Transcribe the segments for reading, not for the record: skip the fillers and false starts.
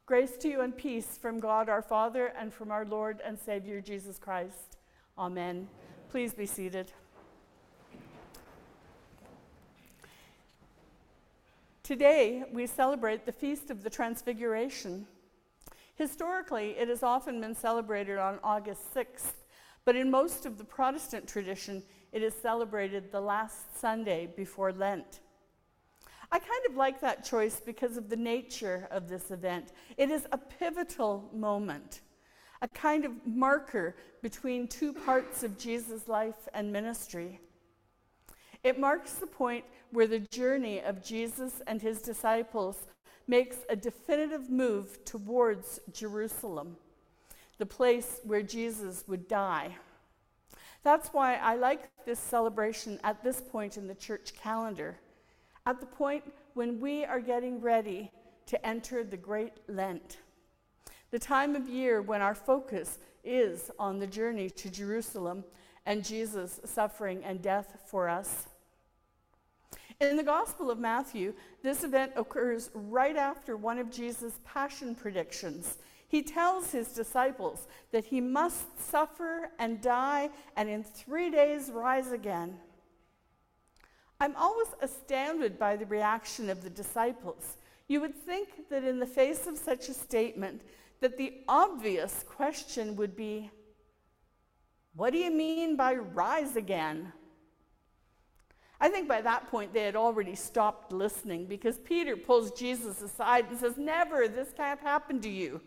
Grace to you and peace from God our Father and from our Lord and Savior Jesus Christ. Amen. Please be seated. Today, we celebrate the Feast of the Transfiguration. Historically, it has often been celebrated on August 6th, but in most of the Protestant tradition, it is celebrated the last Sunday before Lent. I kind of like that choice because of the nature of this event. It is a pivotal moment, a kind of marker between two parts of Jesus' life and ministry. It marks the point where the journey of Jesus and his disciples makes a definitive move towards Jerusalem, the place where Jesus would die. That's why I like this celebration at this point in the church calendar, at the point when we are getting ready to enter the Great Lent, the time of year when our focus is on the journey to Jerusalem and Jesus' suffering and death for us. In the Gospel of Matthew, this event occurs right after one of Jesus' passion predictions. He tells his disciples that he must suffer and die and in 3 days rise again. I'm always astounded by the reaction of the disciples. You would think that in the face of such a statement, that the obvious question would be, what do you mean by rise again? I think by that point they had already stopped listening because Peter pulls Jesus aside and says, "Never, this can't happen to you."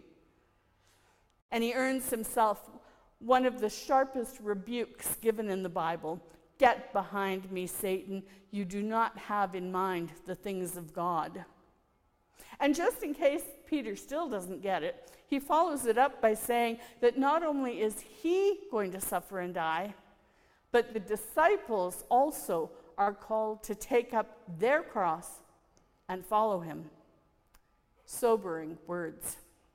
And he earns himself one of the sharpest rebukes given in the Bible. "Get behind me, Satan. You do not have in mind the things of God." And just in case Peter still doesn't get it, he follows it up by saying that not only is he going to suffer and die, but the disciples also are called to take up their cross and follow him. Sobering words.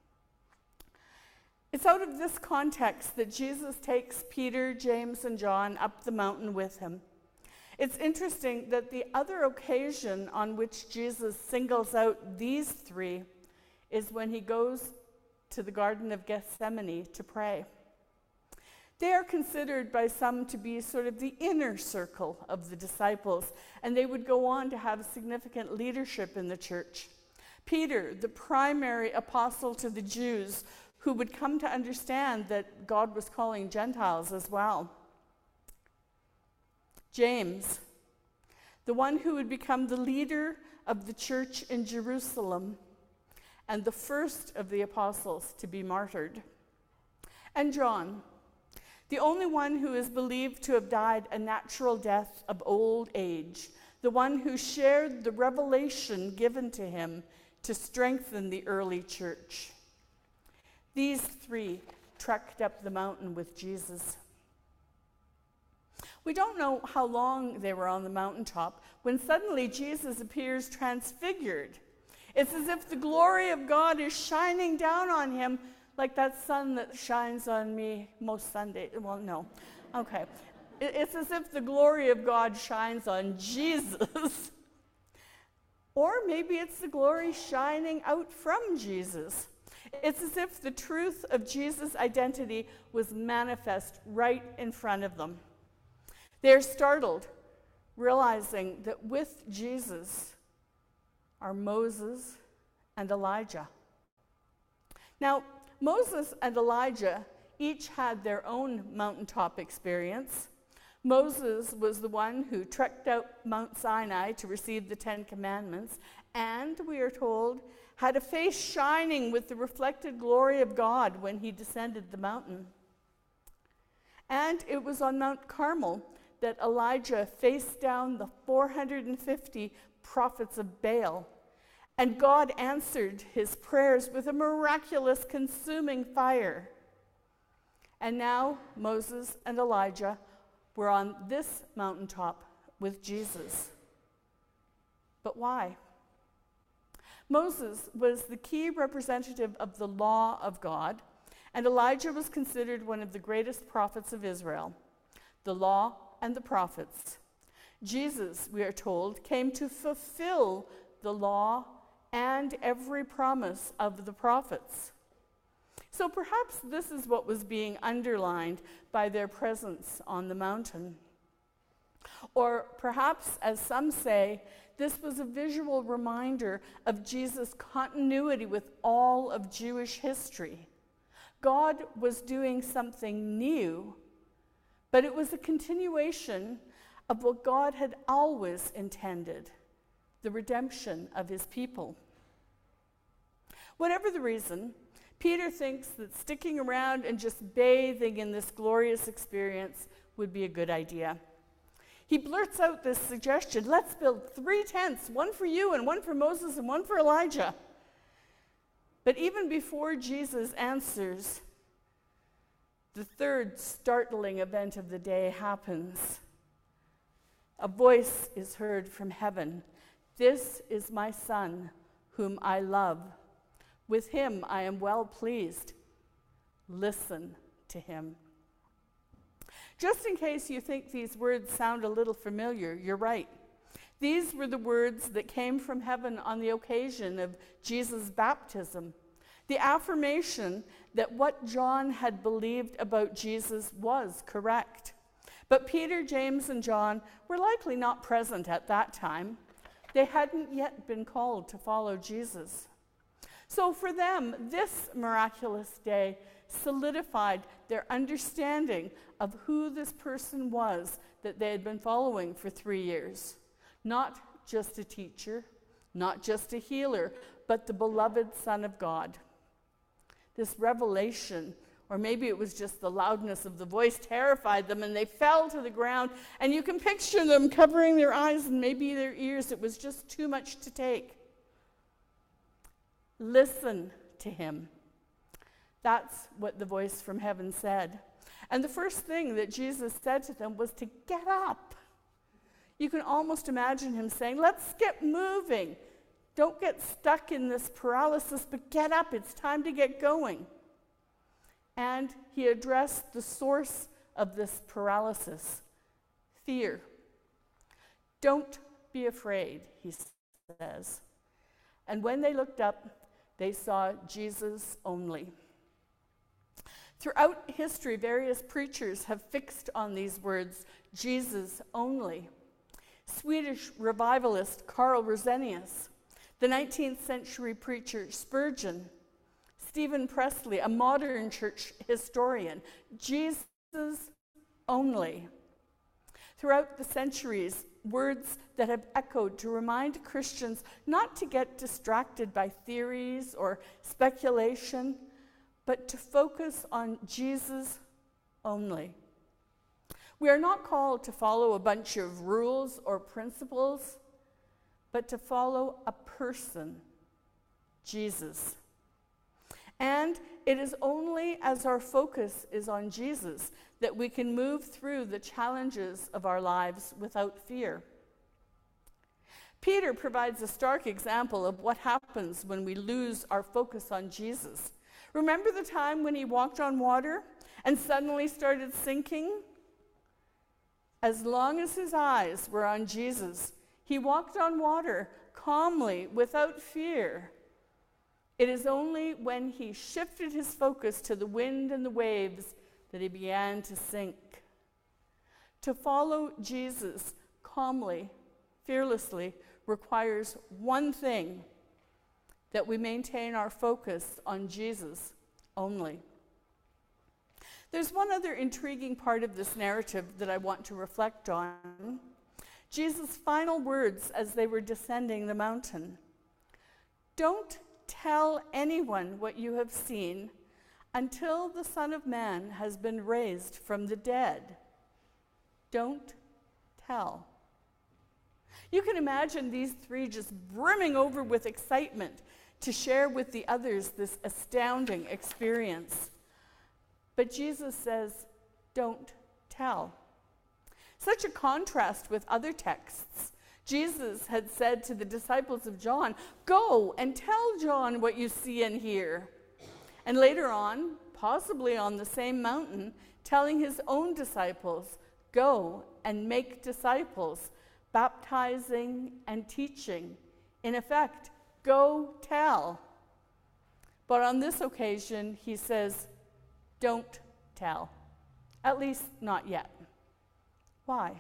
It's out of this context that Jesus takes Peter, James, and John up the mountain with him. It's interesting that the other occasion on which Jesus singles out these three is when he goes to the Garden of Gethsemane to pray. They are considered by some to be sort of the inner circle of the disciples, and they would go on to have significant leadership in the church. Peter, the primary apostle to the Jews, who would come to understand that God was calling Gentiles as well. James, the one who would become the leader of the church in Jerusalem and the first of the apostles to be martyred. And John, the only one who is believed to have died a natural death of old age, the one who shared the revelation given to him to strengthen the early church. These three trekked up the mountain with Jesus. We don't know how long they were on the mountaintop when suddenly Jesus appears transfigured. It's as if the glory of God is shining down on him like that sun that shines on me most Sundays. Well, no. Okay. It's as if the glory of God shines on Jesus. Or maybe it's the glory shining out from Jesus. It's as if the truth of Jesus' identity was manifest right in front of them. They're startled, realizing that with Jesus are Moses and Elijah. Now, Moses and Elijah each had their own mountaintop experience. Moses was the one who trekked out Mount Sinai to receive the 10 Commandments, and, we are told, had a face shining with the reflected glory of God when he descended the mountain. And it was on Mount Carmel that Elijah faced down the 450 prophets of Baal, and God answered his prayers with a miraculous consuming fire. And now Moses and Elijah were on this mountaintop with Jesus. But why? Moses was the key representative of the law of God, and Elijah was considered one of the greatest prophets of Israel. The law and the prophets. Jesus, we are told, came to fulfill the law and every promise of the prophets. So perhaps this is what was being underlined by their presence on the mountain. Or perhaps, as some say, this was a visual reminder of Jesus' continuity with all of Jewish history. God was doing something new, but it was a continuation of what God had always intended, the redemption of his people. Whatever the reason, Peter thinks that sticking around and just bathing in this glorious experience would be a good idea. He blurts out this suggestion, let's build 3 tents, one for you and one for Moses and one for Elijah. But even before Jesus answers, the third startling event of the day happens. A voice is heard from heaven. This is my Son, whom I love. With him I am well pleased. Listen to him. Just in case you think these words sound a little familiar, you're right. These were the words that came from heaven on the occasion of Jesus' baptism. The affirmation that what John had believed about Jesus was correct. But Peter, James, and John were likely not present at that time. They hadn't yet been called to follow Jesus. So for them, this miraculous day solidified their understanding of who this person was that they had been following for 3 years. Not just a teacher, not just a healer, but the beloved Son of God. This revelation, or maybe it was just the loudness of the voice, terrified them, and they fell to the ground, and you can picture them covering their eyes and maybe their ears. It was just too much to take. Listen to him. That's what the voice from heaven said. And the first thing that Jesus said to them was to get up. You can almost imagine him saying, let's get moving. Don't get stuck in this paralysis, but get up. It's time to get going. And he addressed the source of this paralysis, fear. Don't be afraid, he says. And when they looked up, they saw Jesus only. Throughout history, various preachers have fixed on these words, Jesus only. Swedish revivalist Carl Rosenius, the 19th century preacher Spurgeon, Stephen Presley, a modern church historian, Jesus only. Throughout the centuries, words that have echoed to remind Christians not to get distracted by theories or speculation, but to focus on Jesus only. We are not called to follow a bunch of rules or principles, but to follow a person, Jesus. And it is only as our focus is on Jesus that we can move through the challenges of our lives without fear. Peter provides a stark example of what happens when we lose our focus on Jesus. Remember the time when he walked on water and suddenly started sinking? As long as his eyes were on Jesus, he walked on water calmly, without fear. It is only when he shifted his focus to the wind and the waves that he began to sink. To follow Jesus calmly, fearlessly, requires one thing: that we maintain our focus on Jesus only. There's one other intriguing part of this narrative that I want to reflect on. Jesus' final words as they were descending the mountain. Don't tell anyone what you have seen until the Son of Man has been raised from the dead. Don't tell. You can imagine these three just brimming over with excitement to share with the others this astounding experience. But Jesus says, don't tell. Such a contrast with other texts. Jesus had said to the disciples of John, go and tell John what you see and hear. And later on, possibly on the same mountain, telling his own disciples, go and make disciples, baptizing and teaching. In effect, go tell. But on this occasion, he says, don't tell. At least not yet. Why?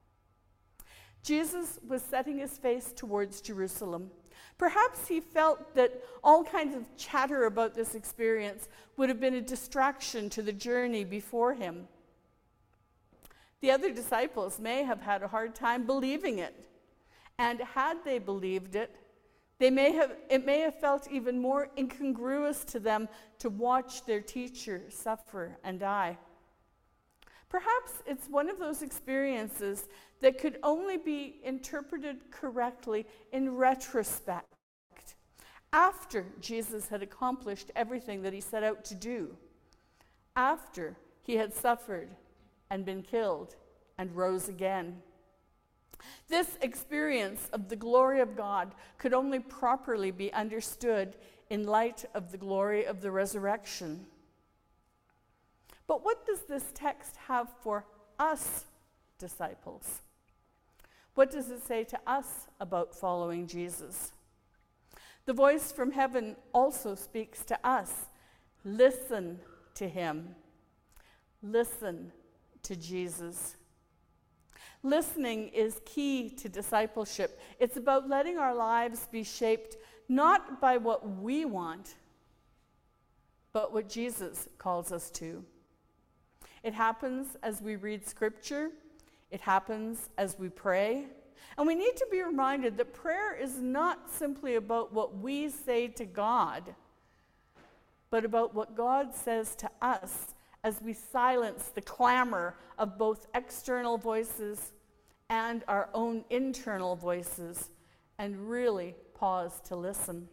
Jesus was setting his face towards Jerusalem. Perhaps he felt that all kinds of chatter about this experience would have been a distraction to the journey before him. The other disciples may have had a hard time believing it. And had they believed it, it may have felt even more incongruous to them to watch their teacher suffer and die. Perhaps it's one of those experiences that could only be interpreted correctly in retrospect, after Jesus had accomplished everything that he set out to do, after he had suffered and been killed and rose again. This experience of the glory of God could only properly be understood in light of the glory of the resurrection. But what does this text have for us disciples? What does it say to us about following Jesus? The voice from heaven also speaks to us. Listen to him. Listen to Jesus. Listening is key to discipleship. It's about letting our lives be shaped not by what we want, but what Jesus calls us to. It happens as we read Scripture. It happens as we pray. And we need to be reminded that prayer is not simply about what we say to God, but about what God says to us as we silence the clamor of both external voices and our own internal voices and really pause to listen.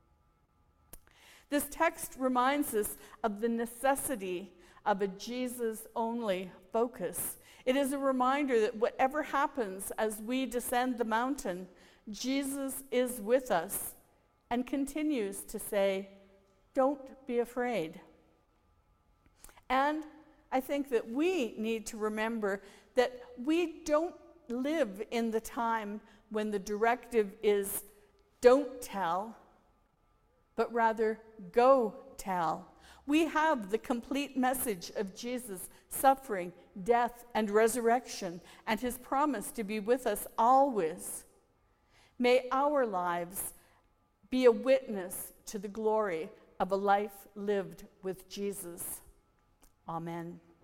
This text reminds us of the necessity of a Jesus-only focus. It is a reminder that whatever happens as we descend the mountain, Jesus is with us and continues to say, don't be afraid. And I think that we need to remember that we don't live in the time when the directive is don't tell, but rather go tell. We have the complete message of Jesus' suffering, death, and resurrection, and his promise to be with us always. May our lives be a witness to the glory of a life lived with Jesus. Amen.